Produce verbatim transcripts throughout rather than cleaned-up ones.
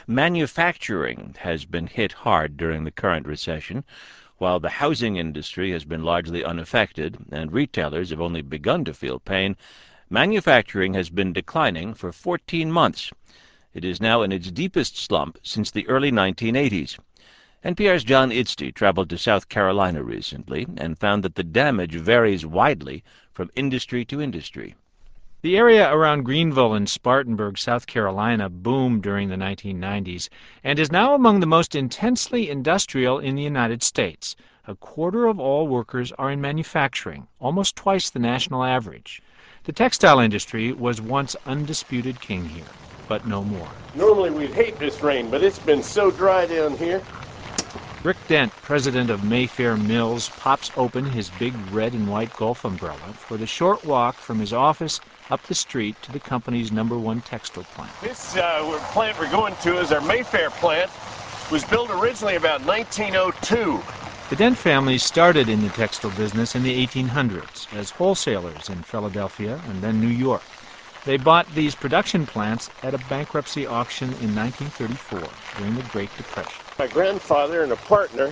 Manufacturing has been hit hard during the current recession. While the housing industry has been largely unaffected and retailers have only begun to feel pain, manufacturing has been declining for fourteen months. It is now in its deepest slump since the early nineteen eighties. N P R's John Itzty traveled to South Carolina recently and found that the damage varies widely from industry to industry. The area around Greenville in Spartanburg, South Carolina, boomed during the nineteen nineties and is now among the most intensely industrial in the United States. A quarter of all workers are in manufacturing, almost twice the national average. The textile industry was once undisputed king here, but no more. Normally we'd hate this rain, but it's been so dry down here. Rick Dent, president of Mayfair Mills, pops open his big red and white golf umbrella for the short walk from his office up the street to the company's number one textile plant. This uh, plant we're going to is our Mayfair plant. It was built originally about nineteen oh two. The Dent family started in the textile business in the eighteen hundreds as wholesalers in Philadelphia and then New York. They bought these production plants at a bankruptcy auction in nineteen thirty-four during the Great Depression. My grandfather and a partner,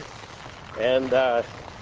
and uh,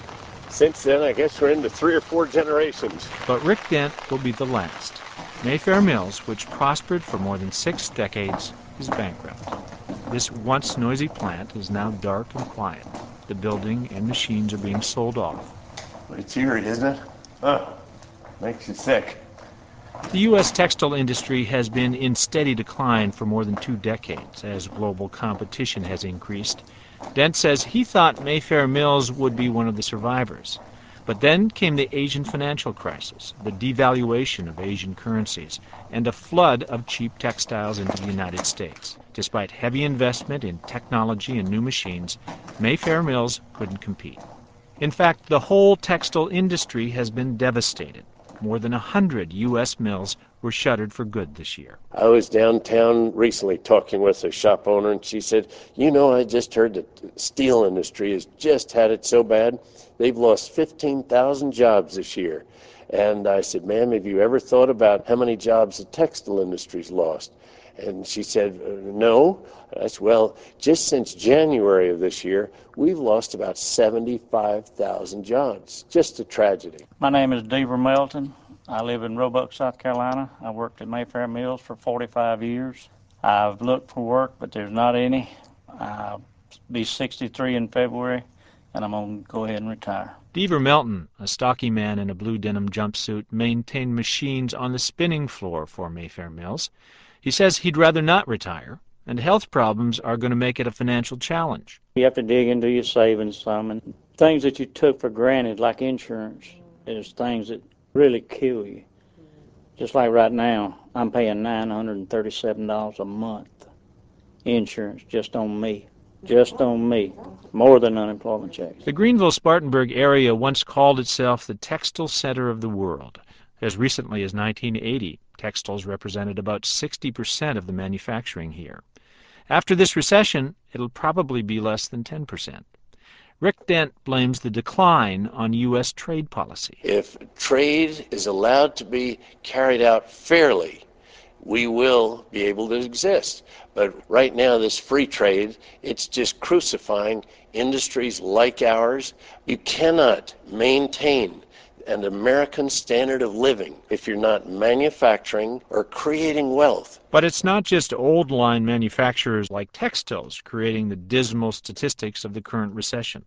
since then I guess we're into three or four generations. But Rick Dent will be the last. Mayfair Mills, which prospered for more than six decades, is bankrupt. This once noisy plant is now dark and quiet. The building and machines are being sold off. It's eerie, isn't it? Oh, makes you sick. The U S textile industry has been in steady decline for more than two decades as global competition has increased. Dent says he thought Mayfair Mills would be one of the survivors. But then came the Asian financial crisis, the devaluation of Asian currencies, and a flood of cheap textiles into the United States. Despite heavy investment in technology and new machines, Mayfair Mills couldn't compete. In fact, the whole textile industry has been devastated. More than a hundred U S mills were shuttered for good this year. I was downtown recently talking with a shop owner, and she said, you know, I just heard that the steel industry has just had it so bad. They've lost fifteen thousand jobs this year. And I said, ma'am, have you ever thought about how many jobs the textile industry's lost? And she said, no. I said, well, just since January of this year, we've lost about seventy-five thousand jobs. Just a tragedy. My name is Deaver Melton. I live in Roebuck, South Carolina. I worked at Mayfair Mills for forty-five years. I've looked for work, but there's not any. I'll be sixty-three in February, and I'm going to go ahead and retire. Deaver Melton, a stocky man in a blue denim jumpsuit, maintained machines on the spinning floor for Mayfair Mills. He says he'd rather not retire, and health problems are going to make it a financial challenge. You have to dig into your savings some, and things that you took for granted, like insurance, is things that really kill you. Just like right now, I'm paying nine hundred thirty-seven dollars a month insurance just on me. Just on me. More than unemployment checks. The Greenville-Spartanburg area once called itself the textile center of the world. As recently as nineteen eighty, textiles represented about sixty percent of the manufacturing here. After this recession, it'll probably be less than ten percent. Rick Dent blames the decline on U S trade policy. If trade is allowed to be carried out fairly, we will be able to exist. But right now, this free trade, it's just crucifying industries like ours. You cannot maintain an American standard of living if you're not manufacturing or creating wealth. But it's not just old-line manufacturers like textiles creating the dismal statistics of the current recession.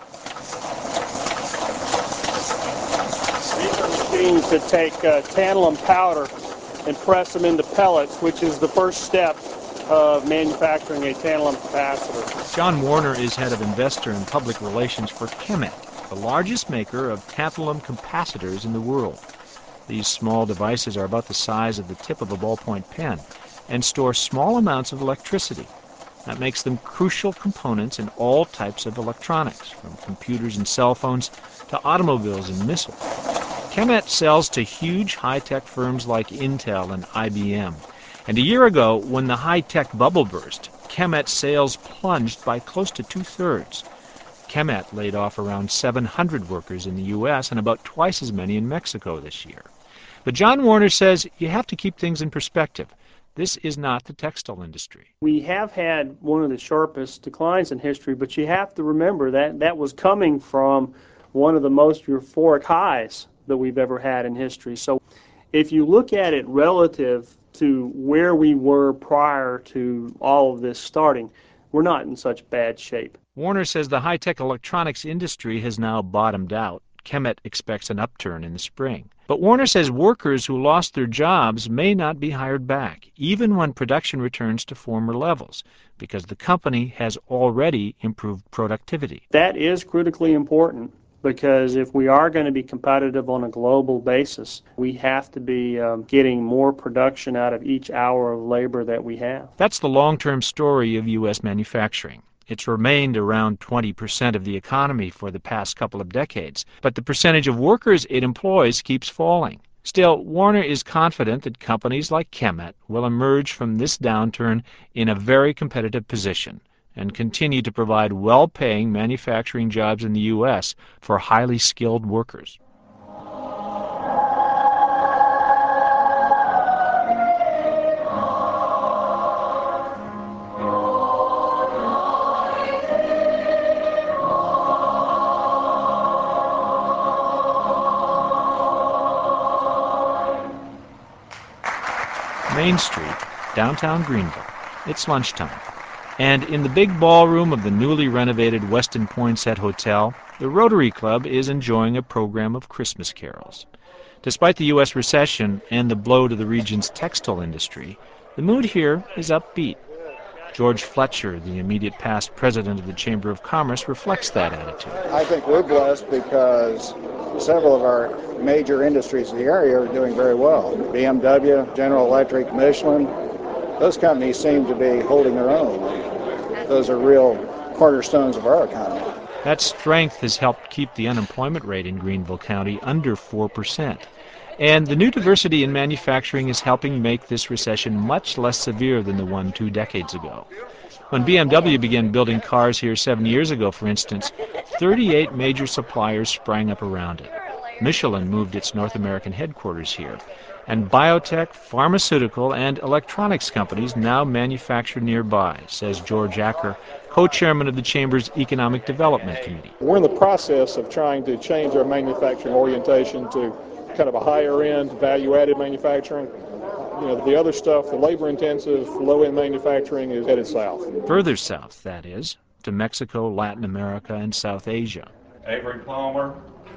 These are machines that take uh, tantalum powder and press them into pellets, which is the first step of manufacturing a tantalum capacitor. John Warner is head of investor and public relations for Chemet, the largest maker of tantalum capacitors in the world. These small devices are about the size of the tip of a ballpoint pen and store small amounts of electricity. That makes them crucial components in all types of electronics, from computers and cell phones to automobiles and missiles. Chemet sells to huge high-tech firms like Intel and I B M. And a year ago, when the high-tech bubble burst, Chemet's sales plunged by close to two-thirds. Chemet laid off around seven hundred workers in the U S and about twice as many in Mexico this year. But John Warner says you have to keep things in perspective. This is not the textile industry. We have had one of the sharpest declines in history, but you have to remember that that was coming from one of the most euphoric highs that we've ever had in history. So if you look at it relative to where we were prior to all of this starting, we're not in such bad shape. Warner says the high-tech electronics industry has now bottomed out. Chemet expects an upturn in the spring. But Warner says workers who lost their jobs may not be hired back, even when production returns to former levels, because the company has already improved productivity. That is critically important, because if we are going to be competitive on a global basis, we have to be um, getting more production out of each hour of labor that we have. That's the long-term story of U S manufacturing. It's remained around twenty percent of the economy for the past couple of decades, but the percentage of workers it employs keeps falling. Still, Warner is confident that companies like Chemet will emerge from this downturn in a very competitive position and continue to provide well-paying manufacturing jobs in the U S for highly skilled workers. Main Street, downtown Greenville. It's lunchtime. And in the big ballroom of the newly renovated Westin Poinsett Hotel, the Rotary Club is enjoying a program of Christmas carols. Despite the U S recession and the blow to the region's textile industry, the mood here is upbeat. George Fletcher, the immediate past president of the Chamber of Commerce, reflects that attitude. I think we're blessed because several of our major industries in the area are doing very well. B M W, General Electric, Michelin, those companies seem to be holding their own. Those are real cornerstones of our economy. That strength has helped keep the unemployment rate in Greenville County under four percent. And the new diversity in manufacturing is helping make this recession much less severe than the one two decades ago. When B M W began building cars here seven years ago, for instance, thirty-eight major suppliers sprang up around it. Michelin moved its North American headquarters here, and biotech, pharmaceutical, and electronics companies now manufacture nearby, says George Acker, co-chairman of the Chamber's Economic Development Committee. We're in the process of trying to change our manufacturing orientation to kind of a higher-end, value-added manufacturing. You know, the other stuff, the labor-intensive, low-end manufacturing is headed south. Further south, that is, to Mexico, Latin America, and South Asia. Avery Palmer.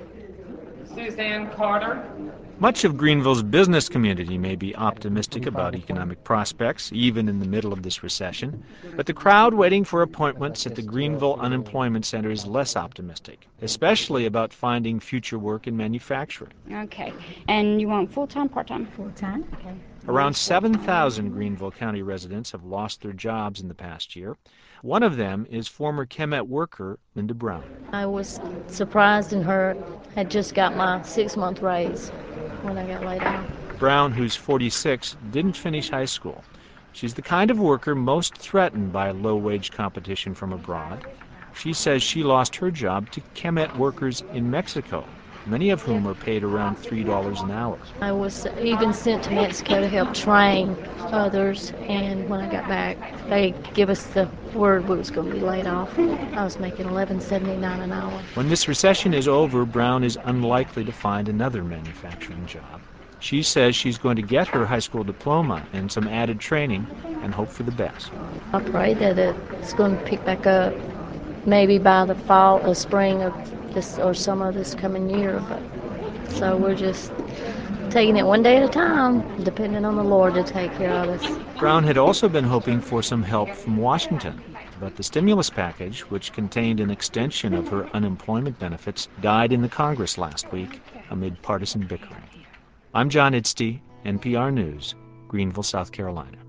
Suzanne Carter. Much of Greenville's business community may be optimistic about economic prospects, even in the middle of this recession, but the crowd waiting for appointments at the Greenville Unemployment Center is less optimistic, especially about finding future work in manufacturing. Okay. And you want full-time, part-time? Full-time. Okay. Around seven thousand Greenville County residents have lost their jobs in the past year. One of them is former Chemet worker Linda Brown. I was surprised and hurt. I had just got my six-month raise when I got laid off. Brown, who's forty-six, didn't finish high school. She's the kind of worker most threatened by low-wage competition from abroad. She says she lost her job to Chemet workers in Mexico, many of whom are paid around three dollars an hour. I was even sent to Mexico to help train others, and when I got back, they give us the word we was going to be laid off. I was making eleven seventy-nine an hour. When this recession is over, Brown is unlikely to find another manufacturing job. She says she's going to get her high school diploma and some added training and hope for the best. I pray that it's going to pick back up maybe by the fall or spring of this or summer of this coming year. But so we're just taking it one day at a time, depending on the Lord to take care of us. Brown had also been hoping for some help from Washington, but the stimulus package, which contained an extension of her unemployment benefits, died in the Congress last week amid partisan bickering. I'm John Idsty, N P R News, Greenville, South Carolina.